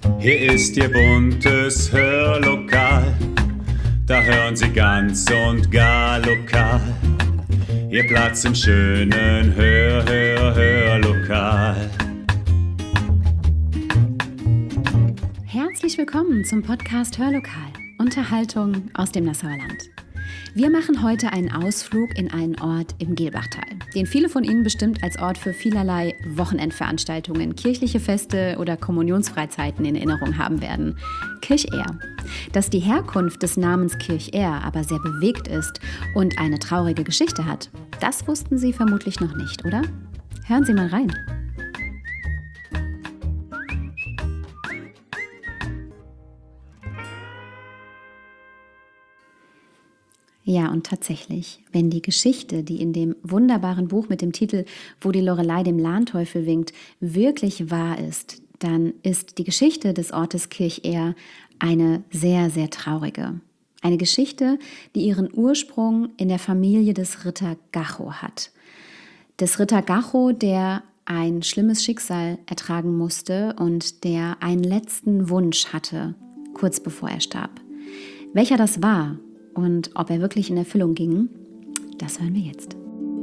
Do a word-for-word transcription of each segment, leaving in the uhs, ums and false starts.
Hier ist Ihr buntes Hörlokal, da hören Sie ganz und gar lokal. Ihr Platz im schönen Hör, Hör, Hörlokal. Herzlich willkommen zum Podcast Hörlokal, Unterhaltung aus dem Nassauer Land. Wir machen heute einen Ausflug in einen Ort im Gelbachtal, den viele von Ihnen bestimmt als Ort für vielerlei Wochenendveranstaltungen, kirchliche Feste oder Kommunionsfreizeiten in Erinnerung haben werden. Kirchehr. Dass die Herkunft des Namens Kirchehr aber sehr bewegt ist und eine traurige Geschichte hat, das wussten Sie vermutlich noch nicht, oder? Hören Sie mal rein. Ja, und tatsächlich, wenn die Geschichte, die in dem wunderbaren Buch mit dem Titel »Wo die Lorelei dem Lahnteufel winkt« wirklich wahr ist, dann ist die Geschichte des Ortes Kirchehr eine sehr, sehr traurige. Eine Geschichte, die ihren Ursprung in der Familie des Ritter Gacho hat. Des Ritter Gacho, der ein schlimmes Schicksal ertragen musste und der einen letzten Wunsch hatte, kurz bevor er starb. Welcher das war und ob er wirklich in Erfüllung ging, das hören wir jetzt.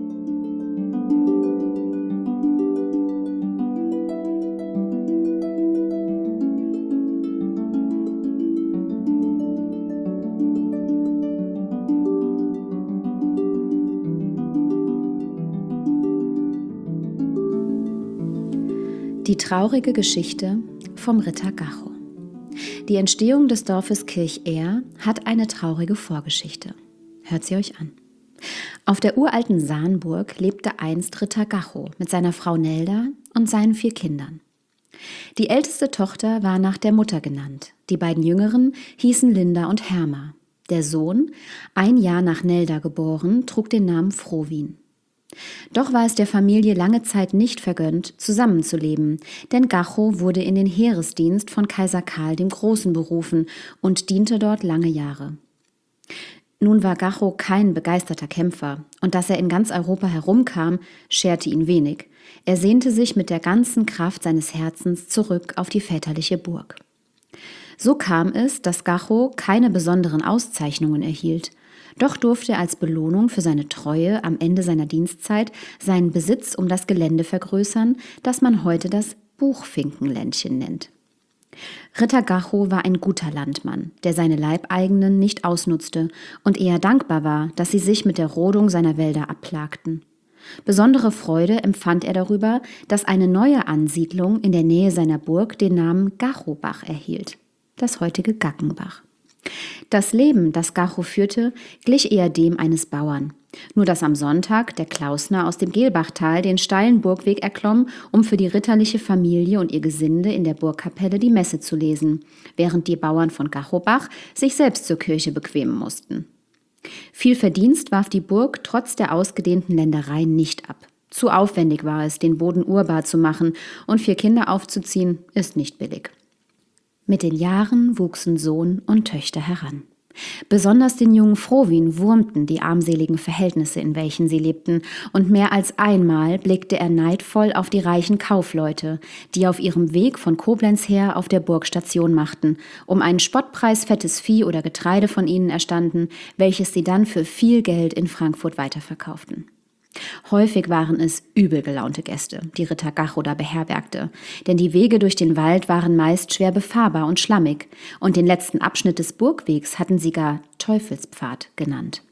Die traurige Geschichte vom Ritter Gacho. Die Entstehung des Dorfes Kirchehr hat eine traurige Vorgeschichte. Hört sie euch an. Auf der uralten Sahnburg lebte einst Ritter Gacho mit seiner Frau Nelda und seinen vier Kindern. Die älteste Tochter war nach der Mutter genannt. Die beiden jüngeren hießen Linda und Herma. Der Sohn, ein Jahr nach Nelda geboren, trug den Namen Frowin. Doch war es der Familie lange Zeit nicht vergönnt, zusammenzuleben, denn Gacho wurde in den Heeresdienst von Kaiser Karl dem Großen berufen und diente dort lange Jahre. Nun war Gacho kein begeisterter Kämpfer, und dass er in ganz Europa herumkam, scherte ihn wenig. Er sehnte sich mit der ganzen Kraft seines Herzens zurück auf die väterliche Burg. So kam es, dass Gacho keine besonderen Auszeichnungen erhielt. Doch durfte er als Belohnung für seine Treue am Ende seiner Dienstzeit seinen Besitz um das Gelände vergrößern, das man heute das Buchfinkenländchen nennt. Ritter Gacho war ein guter Landmann, der seine Leibeigenen nicht ausnutzte und eher dankbar war, dass sie sich mit der Rodung seiner Wälder abplagten. Besondere Freude empfand er darüber, dass eine neue Ansiedlung in der Nähe seiner Burg den Namen Gachobach erhielt, das heutige Gackenbach. Das Leben, das Gacho führte, glich eher dem eines Bauern. Nur dass am Sonntag der Klausner aus dem Gelbachtal den steilen Burgweg erklomm, um für die ritterliche Familie und ihr Gesinde in der Burgkapelle die Messe zu lesen, während die Bauern von Gachobach sich selbst zur Kirche bequemen mussten. Viel Verdienst warf die Burg trotz der ausgedehnten Länderei nicht ab. Zu aufwendig war es, den Boden urbar zu machen, und vier Kinder aufzuziehen, ist nicht billig. Mit den Jahren wuchsen Sohn und Töchter heran. Besonders den jungen Frowin wurmten die armseligen Verhältnisse, in welchen sie lebten, und mehr als einmal blickte er neidvoll auf die reichen Kaufleute, die auf ihrem Weg von Koblenz her auf der Burg Station machten, um einen Spottpreis fettes Vieh oder Getreide von ihnen erstanden, welches sie dann für viel Geld in Frankfurt weiterverkauften. Häufig waren es übel gelaunte Gäste, die Ritter Gacho da beherbergte, denn die Wege durch den Wald waren meist schwer befahrbar und schlammig, und den letzten Abschnitt des Burgwegs hatten sie gar Teufelspfad genannt.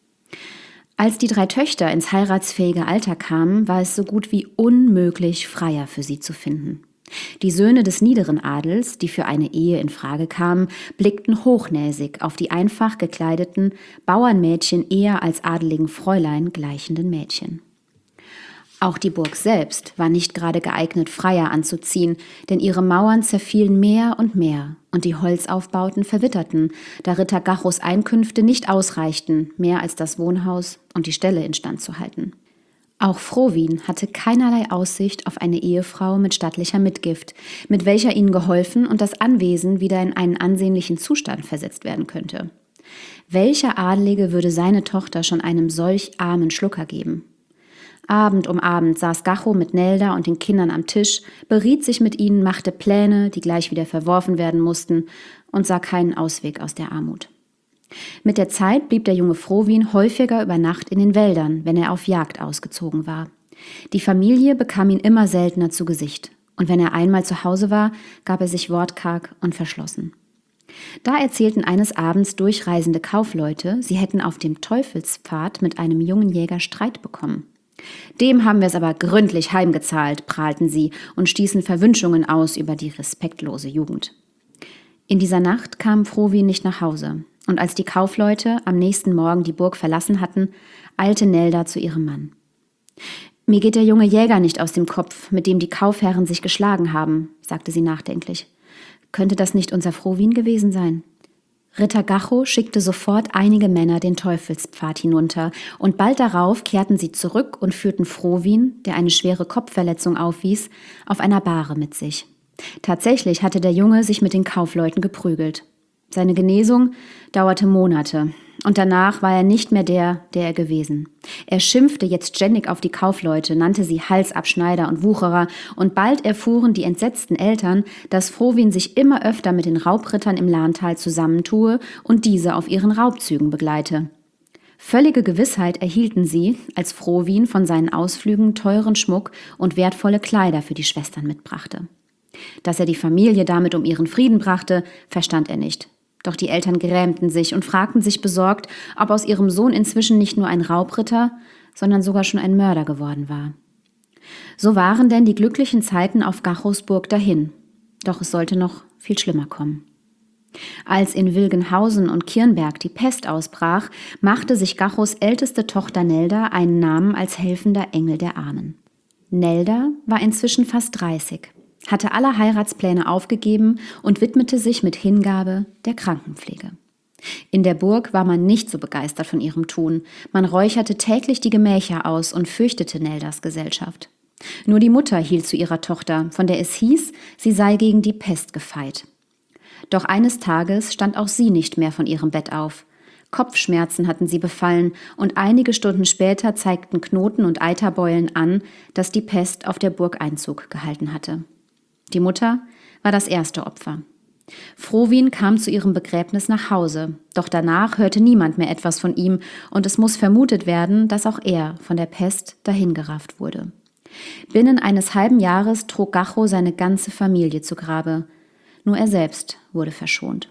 Als die drei Töchter ins heiratsfähige Alter kamen, war es so gut wie unmöglich, Freier für sie zu finden. Die Söhne des niederen Adels, die für eine Ehe in Frage kamen, blickten hochnäsig auf die einfach gekleideten Bauernmädchen eher als adeligen Fräulein gleichenden Mädchen. Auch die Burg selbst war nicht gerade geeignet, Freier anzuziehen, denn ihre Mauern zerfielen mehr und mehr und die Holzaufbauten verwitterten, da Ritter Gachos Einkünfte nicht ausreichten, mehr als das Wohnhaus und die Ställe instand zu halten. Auch Frowin hatte keinerlei Aussicht auf eine Ehefrau mit stattlicher Mitgift, mit welcher ihnen geholfen und das Anwesen wieder in einen ansehnlichen Zustand versetzt werden könnte. Welcher Adelige würde seine Tochter schon einem solch armen Schlucker geben? Abend um Abend saß Gacho mit Nelda und den Kindern am Tisch, beriet sich mit ihnen, machte Pläne, die gleich wieder verworfen werden mussten, und sah keinen Ausweg aus der Armut. Mit der Zeit blieb der junge Frowin häufiger über Nacht in den Wäldern, wenn er auf Jagd ausgezogen war. Die Familie bekam ihn immer seltener zu Gesicht, und wenn er einmal zu Hause war, gab er sich wortkarg und verschlossen. Da erzählten eines Abends durchreisende Kaufleute, sie hätten auf dem Teufelspfad mit einem jungen Jäger Streit bekommen. Dem haben wir es aber gründlich heimgezahlt, prahlten sie und stießen Verwünschungen aus über die respektlose Jugend. In dieser Nacht kam Frowin nicht nach Hause, und als die Kaufleute am nächsten Morgen die Burg verlassen hatten, eilte Nelda zu ihrem Mann. »Mir geht der junge Jäger nicht aus dem Kopf, mit dem die Kaufherren sich geschlagen haben«, sagte sie nachdenklich. »Könnte das nicht unser Frowin gewesen sein?« Ritter Gacho schickte sofort einige Männer den Teufelspfad hinunter, und bald darauf kehrten sie zurück und führten Frowin, der eine schwere Kopfverletzung aufwies, auf einer Bahre mit sich. Tatsächlich hatte der Junge sich mit den Kaufleuten geprügelt. Seine Genesung dauerte Monate, und danach war er nicht mehr der, der er gewesen. Er schimpfte jetzt ständig auf die Kaufleute, nannte sie Halsabschneider und Wucherer, und bald erfuhren die entsetzten Eltern, dass Frowin sich immer öfter mit den Raubrittern im Lahntal zusammentue und diese auf ihren Raubzügen begleite. Völlige Gewissheit erhielten sie, als Frowin von seinen Ausflügen teuren Schmuck und wertvolle Kleider für die Schwestern mitbrachte. Dass er die Familie damit um ihren Frieden brachte, verstand er nicht. Doch die Eltern grämten sich und fragten sich besorgt, ob aus ihrem Sohn inzwischen nicht nur ein Raubritter, sondern sogar schon ein Mörder geworden war. So waren denn die glücklichen Zeiten auf Gachos Burg dahin. Doch es sollte noch viel schlimmer kommen. Als in Wilgenhausen und Kirnberg die Pest ausbrach, machte sich Gachos älteste Tochter Nelda einen Namen als helfender Engel der Armen. Nelda war inzwischen fast dreißig. Hatte alle Heiratspläne aufgegeben und widmete sich mit Hingabe der Krankenpflege. In der Burg war man nicht so begeistert von ihrem Tun. Man räucherte täglich die Gemächer aus und fürchtete Neldas Gesellschaft. Nur die Mutter hielt zu ihrer Tochter, von der es hieß, sie sei gegen die Pest gefeit. Doch eines Tages stand auch sie nicht mehr von ihrem Bett auf. Kopfschmerzen hatten sie befallen, und einige Stunden später zeigten Knoten und Eiterbeulen an, dass die Pest auf der Burg Einzug gehalten hatte. Die Mutter war das erste Opfer. Frowin kam zu ihrem Begräbnis nach Hause, doch danach hörte niemand mehr etwas von ihm, und es muss vermutet werden, dass auch er von der Pest dahingerafft wurde. Binnen eines halben Jahres trug Gacho seine ganze Familie zu Grabe. Nur er selbst wurde verschont.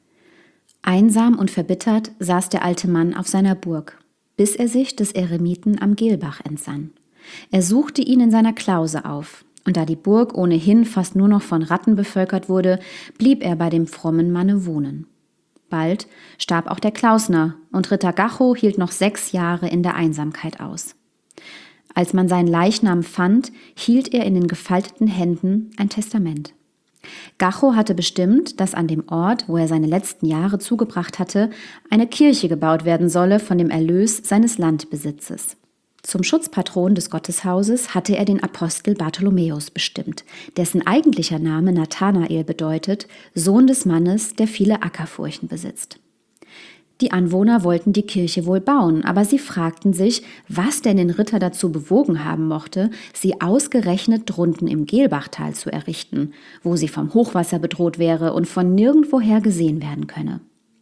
Einsam und verbittert saß der alte Mann auf seiner Burg, bis er sich des Eremiten am Gehlbach entsann. Er suchte ihn in seiner Klause auf. Und da die Burg ohnehin fast nur noch von Ratten bevölkert wurde, blieb er bei dem frommen Manne wohnen. Bald starb auch der Klausner, und Ritter Gacho hielt noch sechs Jahre in der Einsamkeit aus. Als man seinen Leichnam fand, hielt er in den gefalteten Händen ein Testament. Gacho hatte bestimmt, dass an dem Ort, wo er seine letzten Jahre zugebracht hatte, eine Kirche gebaut werden solle von dem Erlös seines Landbesitzes. Zum Schutzpatron des Gotteshauses hatte er den Apostel Bartholomäus bestimmt, dessen eigentlicher Name Nathanael bedeutet, Sohn des Mannes, der viele Ackerfurchen besitzt. Die Anwohner wollten die Kirche wohl bauen, aber sie fragten sich, was denn den Ritter dazu bewogen haben mochte, sie ausgerechnet drunten im Gehlbachtal zu errichten, wo sie vom Hochwasser bedroht wäre und von nirgendwoher gesehen werden könne.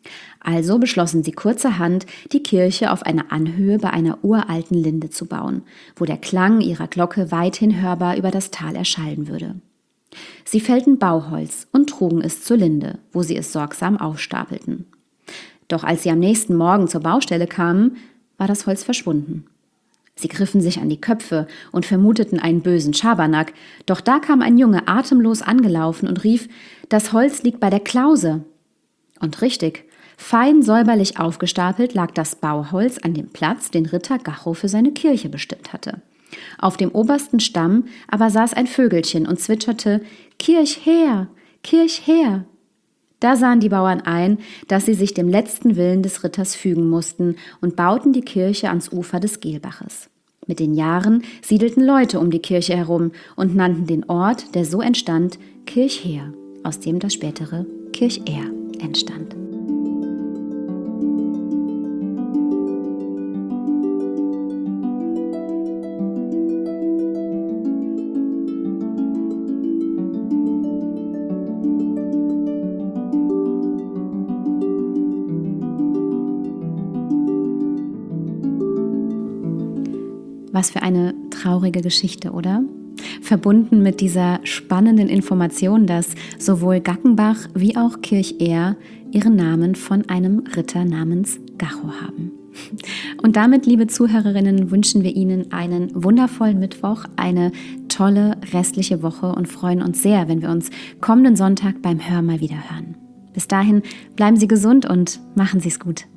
Also beschlossen sie kurzerhand, die Kirche auf einer Anhöhe bei einer uralten Linde zu bauen, wo der Klang ihrer Glocke weithin hörbar über das Tal erschallen würde. Sie fällten Bauholz und trugen es zur Linde, wo sie es sorgsam aufstapelten. Doch als sie am nächsten Morgen zur Baustelle kamen, war das Holz verschwunden. Sie griffen sich an die Köpfe und vermuteten einen bösen Schabernack, doch da kam ein Junge atemlos angelaufen und rief, das Holz liegt bei der Klause. Und richtig, fein säuberlich aufgestapelt lag das Bauholz an dem Platz, den Ritter Gacho für seine Kirche bestimmt hatte. Auf dem obersten Stamm aber saß ein Vögelchen und zwitscherte, »Kirch her, Kirch her!« Da sahen die Bauern ein, dass sie sich dem letzten Willen des Ritters fügen mussten und bauten die Kirche ans Ufer des Gehlbaches. Mit den Jahren siedelten Leute um die Kirche herum und nannten den Ort, der so entstand, Kirchher, aus dem das spätere Kircher entstand. Was für eine traurige Geschichte, oder? Verbunden mit dieser spannenden Information, dass sowohl Gackenbach wie auch Kirchehr ihren Namen von einem Ritter namens Gacho haben. Und damit, liebe Zuhörerinnen, wünschen wir Ihnen einen wundervollen Mittwoch, eine tolle restliche Woche und freuen uns sehr, wenn wir uns kommenden Sonntag beim Hör mal wieder hören. Bis dahin bleiben Sie gesund und machen Sie es gut.